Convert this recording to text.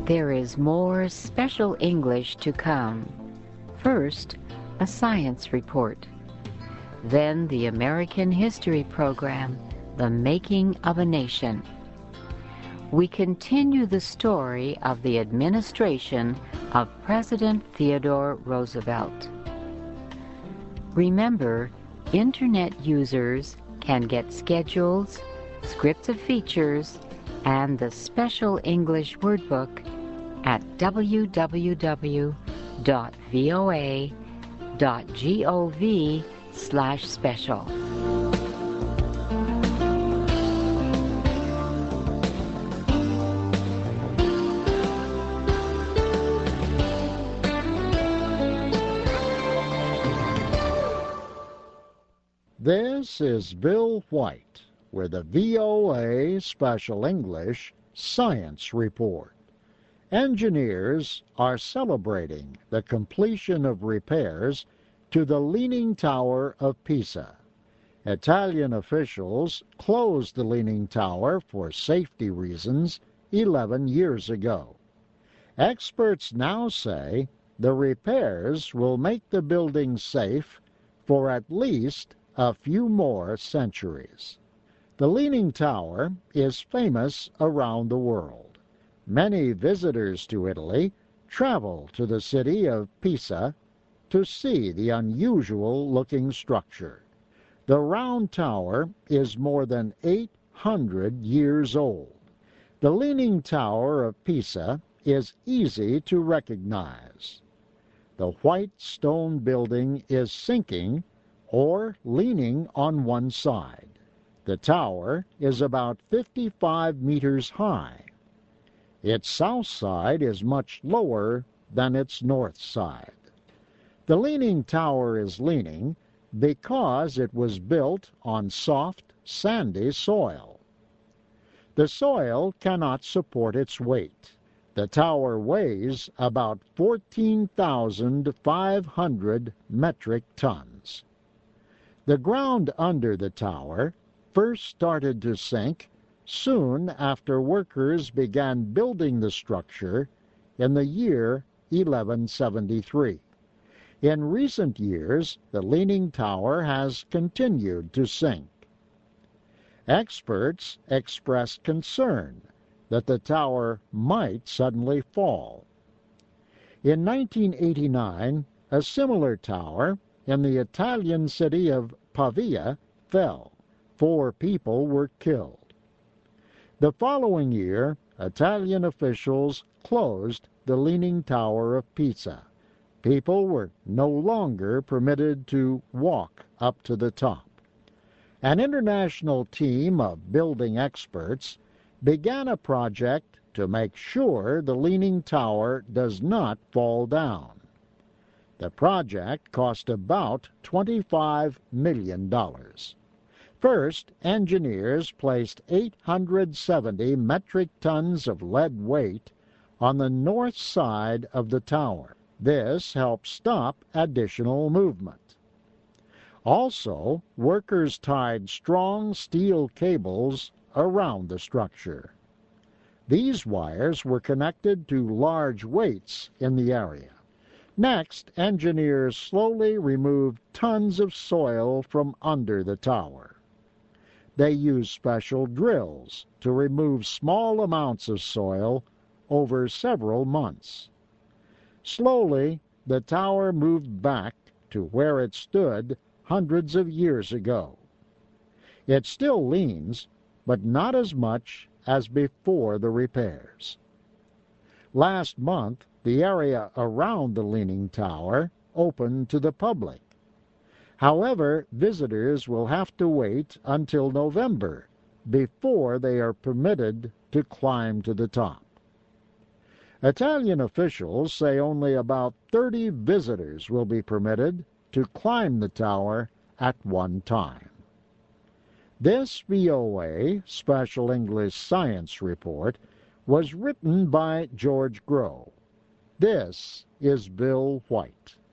There is more special English to come. First, a science report. Then the American History program, The Making of a Nation. We continue the story of the administration of President Theodore Roosevelt. Remember, Internet users can get schedules, scripts of features, and the special English word book at www.voa.gov/special. This is Bill White with the VOA Special English Science Report. Engineers are celebrating the completion of repairs to the Leaning Tower of Pisa. Italian officials closed the Leaning Tower for safety reasons 11 years ago. Experts now say the repairs will make the building safe for at least a few more centuries. The Leaning Tower is famous around the world. Many visitors to Italy travel to the city of Pisa to see the unusual-looking structure. The round tower is more than 800 years old. The Leaning Tower of Pisa is easy to recognize. The white stone building is sinking or leaning on one side. The tower is about 55 meters high. Its south side is much lower than its north side. The Leaning Tower is leaning because it was built on soft, sandy soil. The soil cannot support its weight. The tower weighs about 14,500 metric tons. The ground under the tower first started to sink soon after workers began building the structure in the year 1173. In recent years, the Leaning Tower has continued to sink. Experts expressed concern that the tower might suddenly fall. In 1989, a similar tower in the Italian city of Pavia fell. 4 people were killed. The following year, Italian officials closed the Leaning Tower of Pisa. People were no longer permitted to walk up to the top. An international team of building experts began a project to make sure the Leaning Tower does not fall down. The project cost about $25 million. First, engineers placed 870 metric tons of lead weight on the north side of the tower. This helped stop additional movement. Also, workers tied strong steel cables around the structure. These wires were connected to large weights in the area. Next, engineers slowly removed tons of soil from under the tower. They used special drills to remove small amounts of soil over several months. Slowly, the tower moved back to where it stood hundreds of years ago. It still leans, but not as much as before the repairs. Last month, the area around the Leaning Tower opened to the public. However, visitors will have to wait until November before they are permitted to climb to the top. Italian officials say only about 30 visitors will be permitted to climb the tower at one time. This VOA Special English Science Report was written by George Groh. This is Bill White.